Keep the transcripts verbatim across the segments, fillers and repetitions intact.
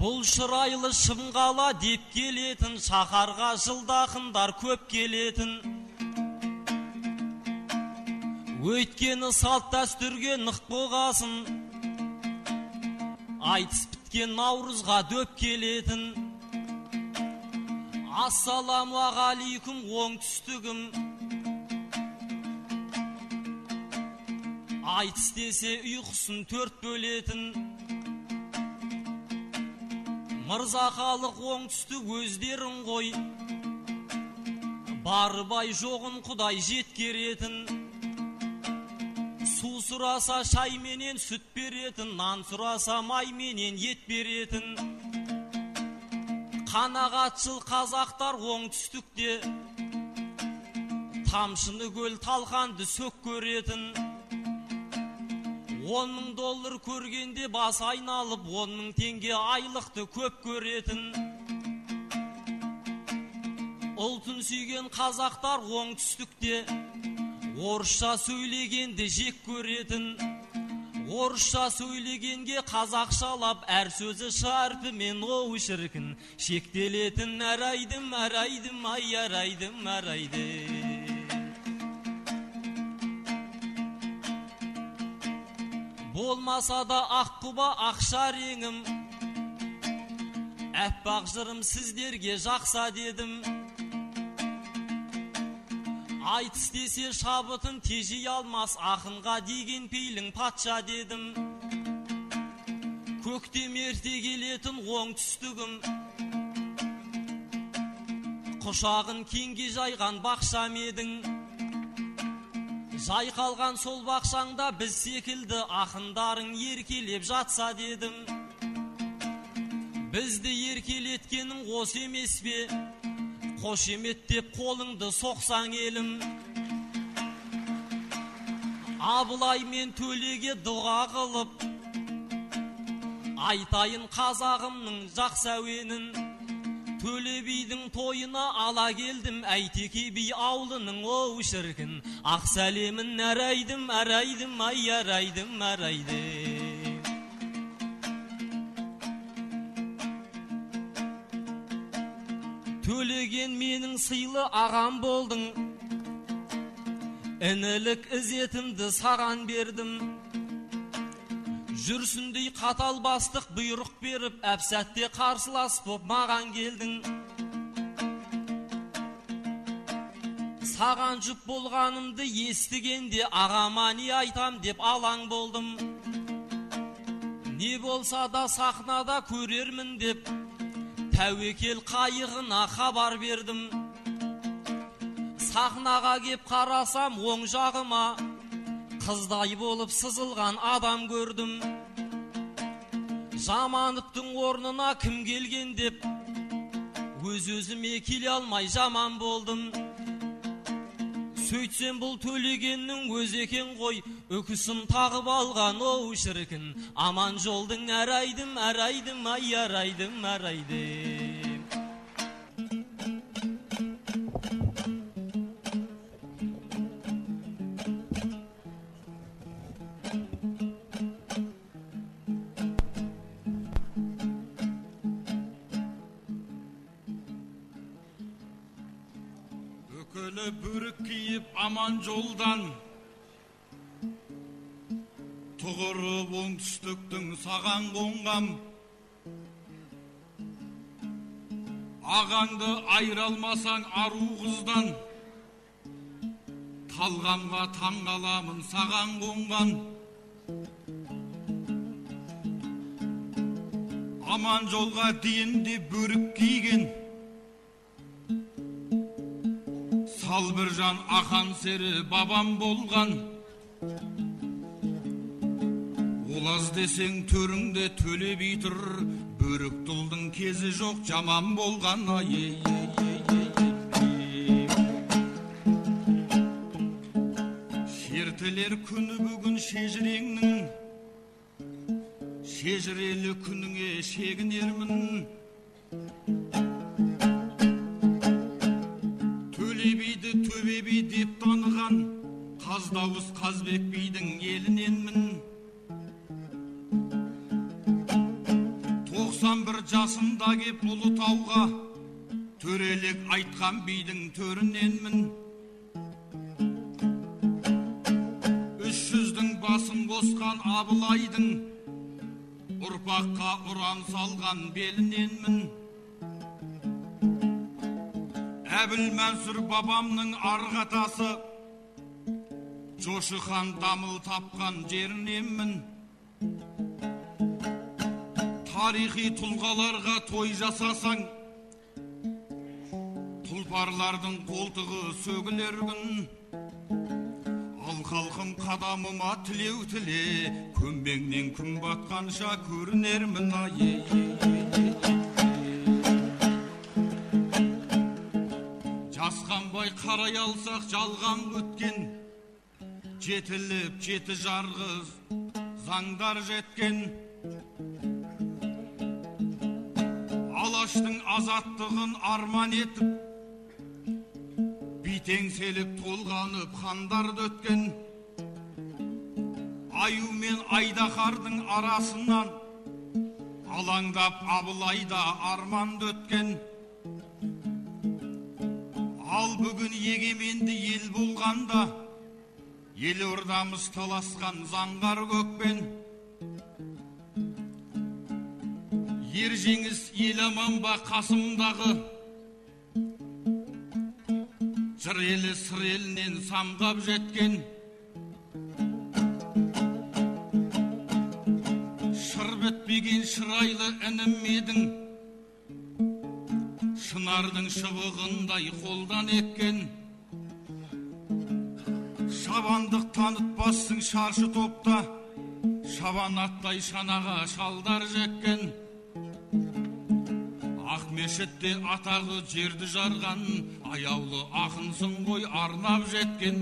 Бұл шырайлы шымғала деп келетін, шаһарға жылдақындар көп келетін. Өйткені салт дәстүрге нық болғасын, айтыс біткен наурызға дөп келетін. Ассаламу алейкум оңтүстігім, айтыс десе ұйқысын төрт бөлетін. Мырзақалық оңтүстік өздерін ғой, бары бай жоғын құдай жеткеретін. Су сұраса шайменен сүт беретін, нан сұраса майменен ет беретін. Қанағатшыл қазақтар оңтүстікте, тамшыны көл талқанды сөк көретін. Он мың доллар көргенде бас айналып, он мың теңге айлықты көп көретін. Ұлтын сүйген қазақтар оңтүстікте, орысша сөйлегенде жек көретін. Орысша сөйлегенге қазақшалап, әр сөзі шарпымен оу шіркін шектелетін. Әрайдым, әрайдым, ай әрайдым, әрайдым. Болмаса да аққұба ақша реңім, әппақ жырым сіздерге жақса дедім. Айтыс десе шабытын тежей алмас, ақынға деген пейлің патша дедім. Көктем ерте келетін оңтүстігім, құшағын кеңге жайған бақшам едің. Жайқалған сол бақшаңда біз секілді ақындарың еркелеп жатса дедім. Бізді еркелеткенің осы емес бе? Қошемет деп қолыңды соқсаң елім. Абылай мен Төлеге дұға қылып, айтайын қазағымның жақсы әуенін. Төле бидің тойына ала келдім, Әйтеке би аулының оу шіркін ақ сәлемін. Әрайдым, әрайдым, ай әрайдым, әрайдым. Төлеген менің сыйлы ағам болдың, інілік ізетімді саған бердім. Жүрсіндей қатал бастық бұйрық беріп, әпсәтте қарсылас боп маған келдің. Саған жұп болғанымды естігенде, ағама не айтам деп алаң болдым. Не болса да сахнада көрермін деп, тәуекел қайығына хабар бердім. Сахнаға кеп қарасам оң жағыма, қыздай болып сызылған адам көрдім. Жамановтың орнына кім келген деп, өз-өзіме келе алмай жаман болдым. Сөйтсем бұл Төлегеннің өз екен ғой, үкісін тағып алған оу шіркін аман жолдың. Әрайдым, әрайдым, ай әрайдым, әрайдым. Бүрік киіп аман жолдан, тұғырып оңтүстіктің саған қонғам. Ағаңды айралмасаң ару қыздан, талғамға таңғаламын саған қонған. Аман жолға дейінде бүрік киген, сал бір жан ақан сері бабам болған. Олаз десең төріңде Төле би тұр, бөрік тұлдың кезі жоқ жаман болған. Ай, шертілер күні бүгін шежіреңнің, шежірелі күніңе шегінермін. Төбе би деп таныған, Қаздауыз Қазбек бидің еліненмін. тоқсан бір жасында кеп Ұлытауға төрелік айтқан бидің төріненмін. Үш жүздің басын қосқан Абылайдың ұрпаққа ұран салған беліненмін. Әбілмәнсүр бабамның арғатасы Жошы хан дамыл тапқан жеріненмін. Тарихи тұлғаларға той жасасаң, тұлпарлардың қолтығы сөгілер күн. Ал халқым қадамыма тілеу тіле, көмбеңнен күн батқанша көрінермін ай. Жасқанбай қарай алсақ жалған өткен, жетіліп жеті жарғыз заңдар жеткен. Алаштың азаттығын арман етіп, битеңселіп толғанып хандар өткен. Аю мен Айдахардың арасынан алаңдап Абылайда арман өткен. Ал бүгін егеменді ел болғанда, елордамыз таласқан заңғар көкпен. Ер жеңіс ел аман ба қасымдағы, жыр елі сыр елінен самғап жеткен. Шыр бітпеген шырайлы інім едің, шынардың шыбығындай қолдан еккен. Шабандық танытпассың шаршы топта, шабан аттай шанаға шалдар жеккен. Ақмешітте атағы жерді жарған, аяулы ақынсың ғой арнап жеткен.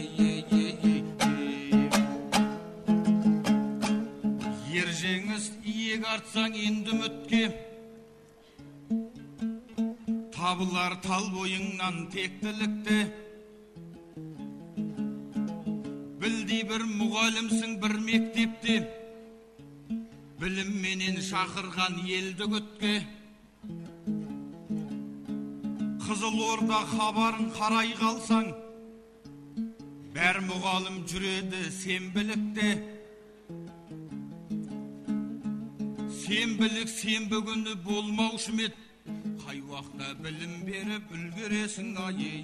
Ер жеңіс иек артсаң енді үмітке, табылар тал бойыңнан тектілікте. Білдей бір мұғалімсің бір мектепте, білімменен шақырған елді күтке. Қызылорда хабарын қарай қалсаң, бәр мұғалім жүреді сенбілікте. Сенбілік сенбі күні болмаушы мед, қай уақытта білім беріп үлгересің ай.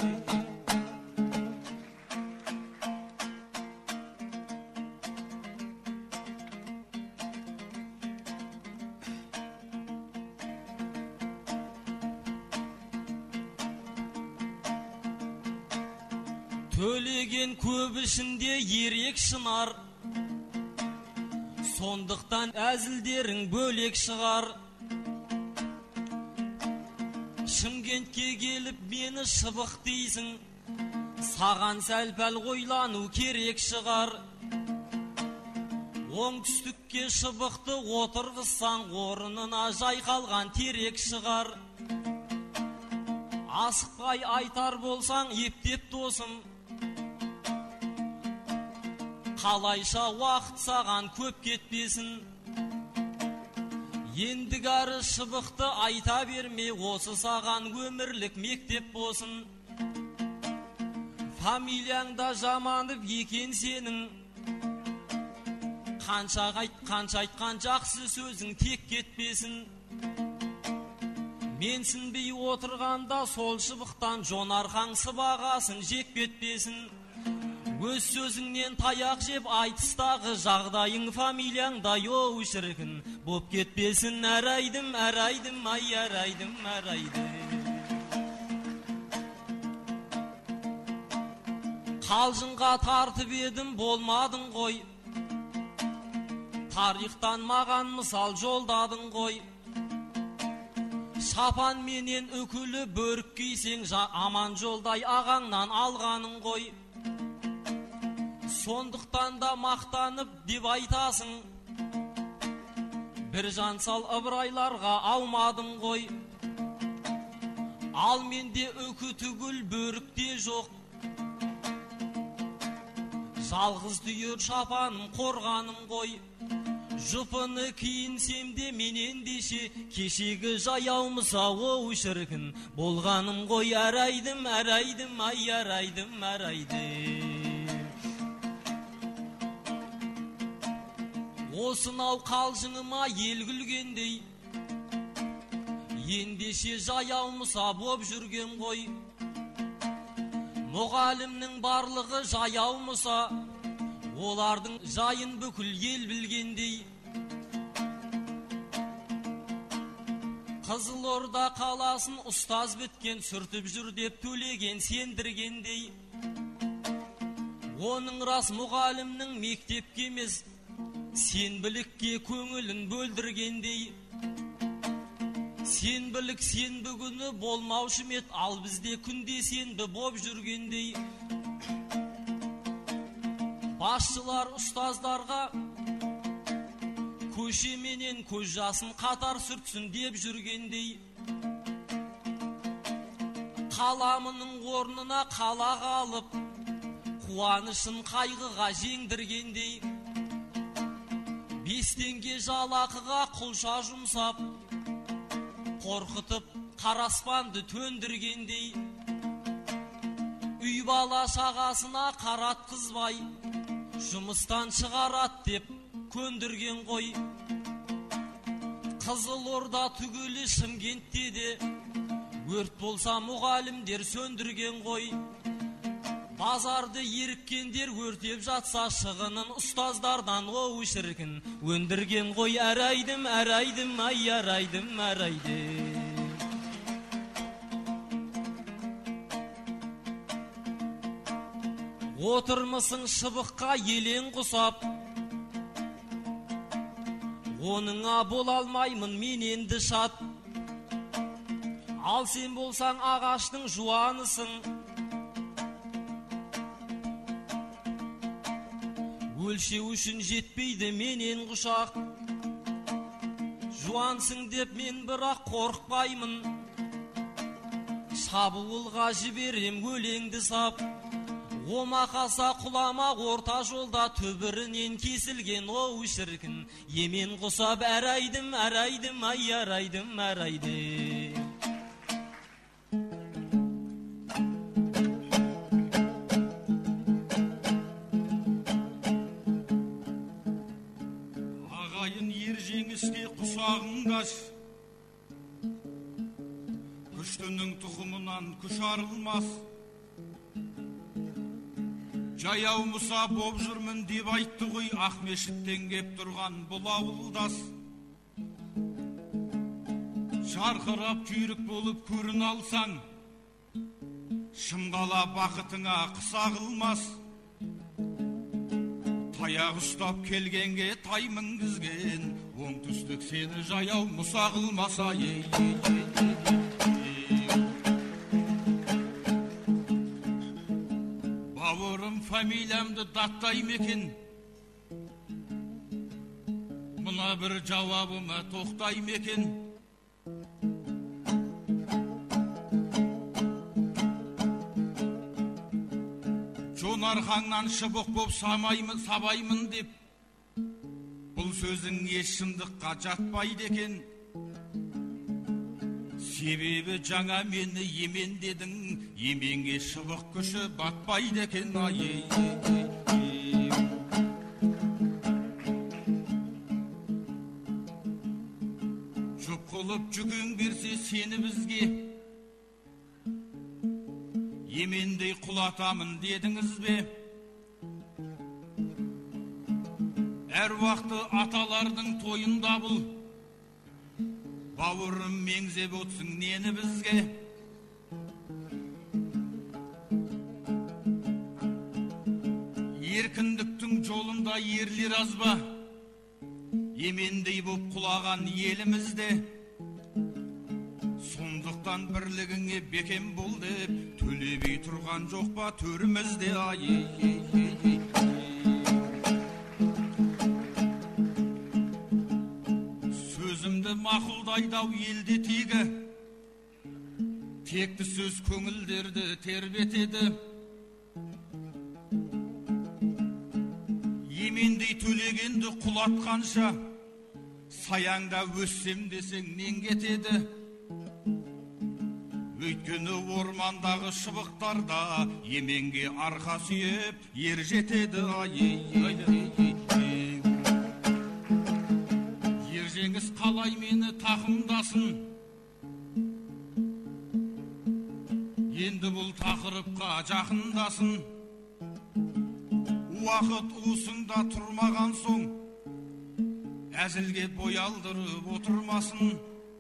Төлеген көп ішінде ерек шынар, сондықтан әзілдерің бөлек шығар. Шымкентке келіп мені шыбық дейсің, саған сәл-пәл ойлану керек шығар. Оңтүстікке шыбықты отырғызсаң, орнына жайқалған терек шығар. Асықпай айтар болсаң ептеп досым, қалайша уақыт саған көп кетпесін. Ендігәрі шыбықты айта берме, осы саған өмірлік мектеп болсын. Фамилияңда жаманып екен сенің, қанша қанша айтқан жақсы сөзің тек кетпесін. Менсінбей отырғанда сол шыбықтан жонарқаң сыбағасын жек кетпесін. Өз сөзіңнен таяқ жеп айтыстағы жағдайың фамилияңда йоу шіркін боп кетпесін. Әрайдым, әрайдым, ай әрайдым, әрайдым. Қалжыңға тартып едім, болмадың ғой. Тарихтан маған мысал жолдадың ғой. Шапан менен үкілі бөрік кисең, аман жолдай ағаңнан алғаның ғой. Сондықтан да мақтанып деп айтасың, бір жансал ыбырайларға аумадым ғой. Ал менде үкі түгіл бөрікте жоқ, жалғыз түйір шапаным қорғаным ғой. жұпыны киінсем де менен деше, кешегі жаяумыса оу шіркін, болғаным ғой әрайдым, әрайдым, ай әрайдым, әрайдым. Осынау қалжыңыма ел күлгендей, ендеше жаяумыса боп жүрген ғой. Мұғалімнің барлығы жаяумыса, олардың жайын бүкіл ел білгендей. Қызылорда қаласын ұстаз біткен сүртіп жүр деп төлеген сендіргендей. Оның рас мұғалімнің мектепке емес, сенбілікке көңілін бөлдіргендей. Сенбілік сенбі күні болмаушы мет, ал бізде күнде сенбі боп жүргендей. Басшылар ұстаздарға көшеменен көз жасын қатар сүртсін деп жүргендей. Қаламының орнына қалақ алып, қуанышын қайғыға жеңдіргендей. Бестенге жалақыға құлша жұмсап, қорқытып қараспанды төндіргендей. Үй бала шағасына қаратқызбай, жұмыстан шығарат деп көндірген ғой. Қызылорда түгілі Шымкентте де өрт болса мұғалімдер сөндірген ғой. Базарды еріккендер өртеп жатса, шығынын ұстаздардан оу шіркін, өндірген ғой. Әрайдым, әрайдым, ай әрайдым, әрайдым. Отырмысың шыбыққа елен құсап, оныңа бола алмаймын мен енді шат. Ал сен болсаң ағаштың жуанысың, өлшеу үшін жетпейді менен құшақ. Жуансың деп мен бірақ қорықпаймын, шабуылға жіберем өлеңді сап. Омақаса құлама орта жолда, түбірінен кесілген оу шіркін, емен құсап әрайдым, әрайдым, ай әрайдым, әрайдым. Ағайын ер жеңіске құшағыңдаш, күштінің тұқымынан күш арылмас. Жаяу мұса боп жүрмін деп айтты ғой, Ақмешіттен кеп тұрған бұл ауылдас. Жарқырап күйрік болып көрін алсаң, шымғала бақытыңа қыса қылмас. Таяқ ұстап келгенге тай мінгізген, оңтүстік сені жаяу мұса қылмаса. Ей, ей, ей, ей. Бауырым фамилиямды даттай мекен, мұна бір жауабыма тоқтай мекен. Жон арқаңнан шыбық боп самаймын, сабаймын деп, бұл сөзің еш шындыққа жатпайды екен. Себебі жаңа мені емен дедің, еменге шыбық күші батпайды екен. Ай, жұп қылып жүгең берсе сені бізге, емендей құлатамын дедіңіз бе? Әр уақыты аталардың тойында бұл, бауырым меңзеп отсың нені бізге? Еркіндіктің жолында ерлер азба, емендей боп құлаған елімізде. Сондықтан бірлігіңе бекем бол деп, төлебей тұрған жоқ па төрімізде? Ай, ей, ей, ей. Сөзімді мақұлдайдау елде тегі, текті сөз көңілдерді тербетеді. Емендей төлегенді құлатқанша, саяңда өссем десең нең кетеді? Өйткені ормандағы шыбықтарда еменге арқа сүйеп ер жетеді. Ержеңіс қалай мені тақымдасын? Енді бұл тақырыпқа жақындасын. Уақыт уысыңда тұрмаған соң әзілге бой алдырып отырмасын.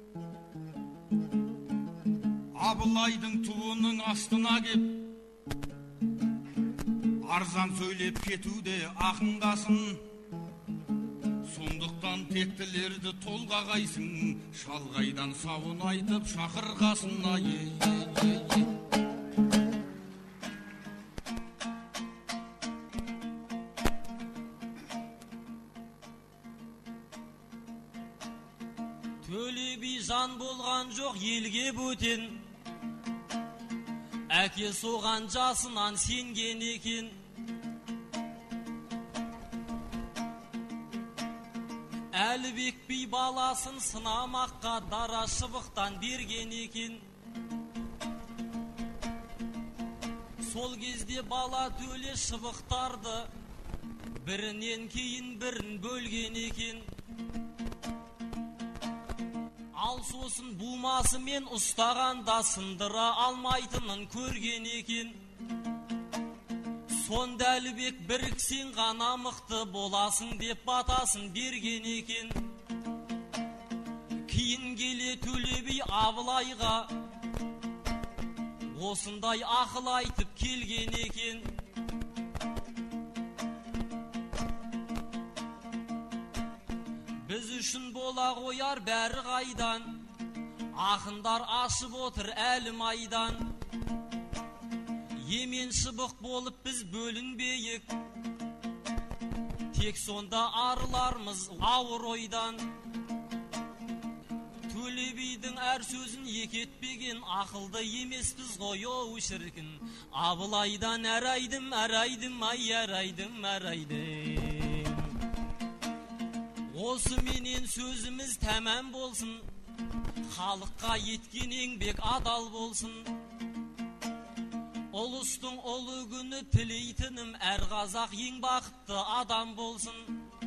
Абылайдың туының астына кеп арзан сөйлеп кетуде ақындасын. Сондықтан тектілерді толғағайсың, шалғайдан сауын айтып шақырғасын. Төле би жан болған жоқ елге бөтен, әке соған жасынан сенген екен. Әлібек би баласын сынамаққа дара шыбықтан берген екен. Сол кезде бала Төле шыбықтарды бірінен кейін бірін бөлген екен. Ал сосын бумасымен ұстағанда сындыра алмайтынын көрген екен. Сонда Әлібек біріксең ғана мықты боласың деп батасын берген екен. Кейін келе Төле би Абылайға осындай ақыл айтып келген екен. Біз үшін бола қояр бәрі қайдан, ақындар ашып отыр әлі майдан. Емен шыбық болып біз бөлінбейік, тек сонда арылармыз ауыр ойдан. Төле бидің әр сөзін екетпеген ақылды емеспіз ғой оу шіркін. Абылайдан әр айдым, әр айдым, ай әр айдым, әр айдым. Осы менен сөзіміз тәмәм болсын, халыққа еткен еңбек адал болсын. Ұлыстың ұлы күні тілейтінім әр қазақ ең бақытты адам болсын.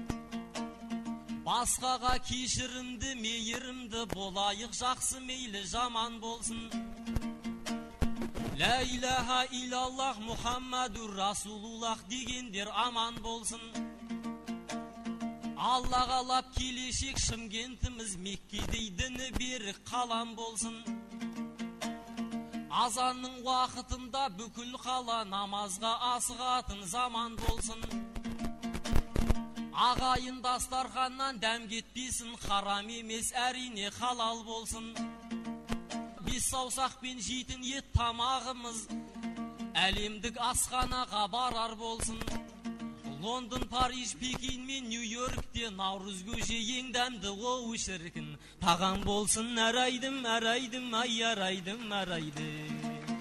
Басқаға кешірімді, мейірімді болайық, жақсы мейлі жаман болсын. Ла илаха илаллах Мұхаммадур Расулуллах дегендер аман болсын. Алла қалап келешек Шымкентіміз Меккедей діні берік қалам болсын. Азанның уақытында бүкіл қала намазға асығатын заман болсын. Ағайын дастарханнан дәм кетпесін, харам емес әрине халал болсын. Бес саусақпен жейтін ет тамағымыз әлемдік асханаға барар болсын. Лондон, Париж, Пекин мен Нью-Йоркте Наурыз көже ең дәмді оу шіркін. Тағам болсын әр айдым, әр айдым, ай әр айдым, әр айдым.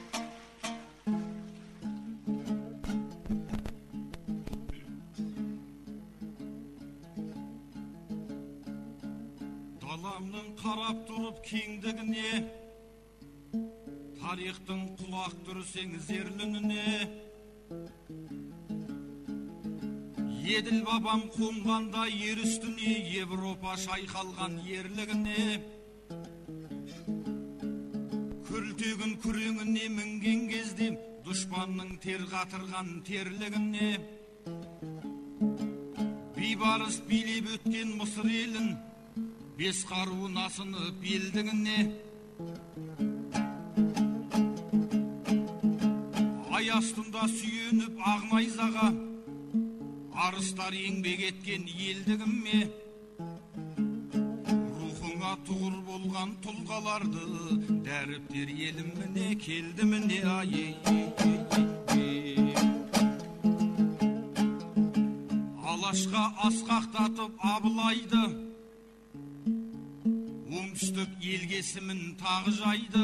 Даламның қарап тұрып кеңдігіне, тарихтың құлақ түрсең зерлініне. Еділ бабам қонғанда ер үстіне, Европа шайқалған ерлігіне. Күлтегін күреңіне мінген кезде, дұшпанның тер қатырған терлігіне. Бейбарыс билеп өткен Мысыр елін, бес қаруын асынып белдігіне. Ай астында сүйеніп ақ найзаға, арыстар еңбек еткен елдігіме. Рухыңа тұғыр болған тұлғаларды дәріптер еліміне келді міне. Алашқа асқақтатып Абылайды, оңтүстік елгесімін тағы жайды.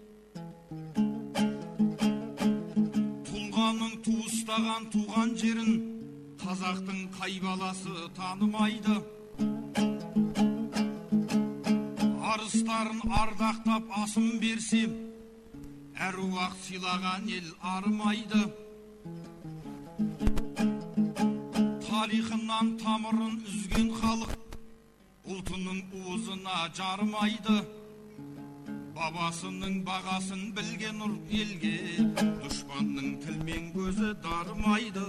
Тұлғаның туыстаған туған жерін қазақтың қай баласы танымайды. арыстарын ардақтап асын берсем, әруақ сыйлаған ел армайды. Тарихынан тамырын үзген халық ұлтының уызына жармайды. Бабасының бағасын білген ұрт елге, дұшпанның тілмен көзі дармайды.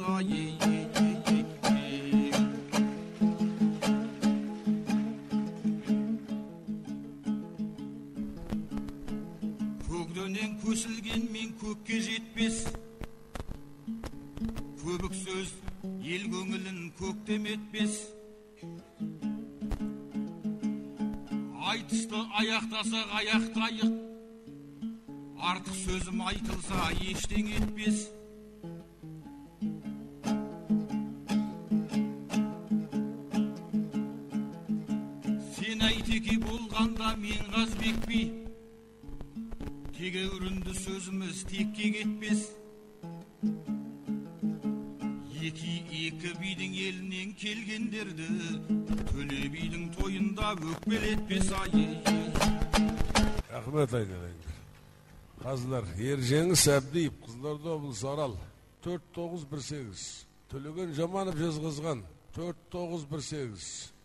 Көкденен көсілген мен көкке жетпес, көбік сөз ел көңілін көктем етпес. Айтысты аяқтасақ аяқтайық, артық сөзім айтылса ештең етпес. Сен Әйтеке болғанда мен Қазбек би, тегеурінді сөзіміз текке кетпес. Екі екі бидің елінен келгендерді Төле бидің тойында өкпелетпес. Рахмет айналайындар. Қазылар Ержеңіс Әбдиев, Қызылорда облысы Арал, төрт тоғыз бір сегіз. Төлеген Жаманов жезқазған, төрт тоғыз бір сегіз.